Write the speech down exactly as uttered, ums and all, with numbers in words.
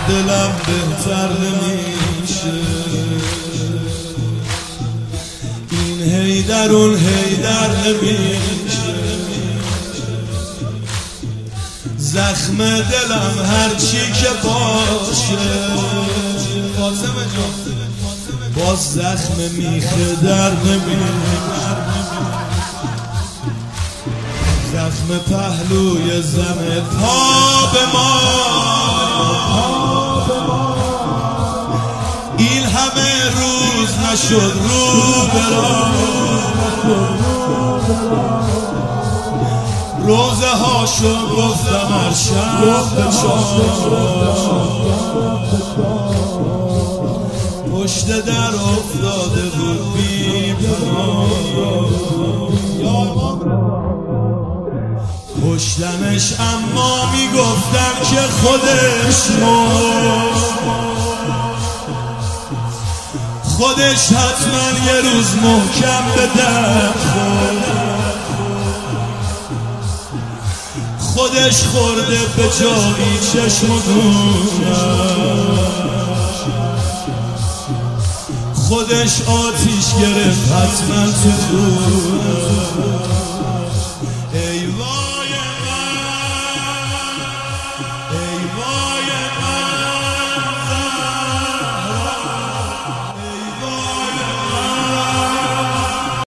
دلم بهتر نمیشه. این حیدر اون حیدر نمیشه. زخم دلم هرچی که باشه فاطمه جان باز زخم میخه در نمیشه. زخم پهلوی زن پا به ما این همه روز نشد رو برا. روزه هاشو گفتم هر شب به پشت در افتاده بود بی پناه. پشتمش اما میگفتم که خودش مرد. خودش حتما یه روز محکم به در خورد. خودش خورده به جایی چشم و دونم. خودش آتیش گرفت حتما تو دونم.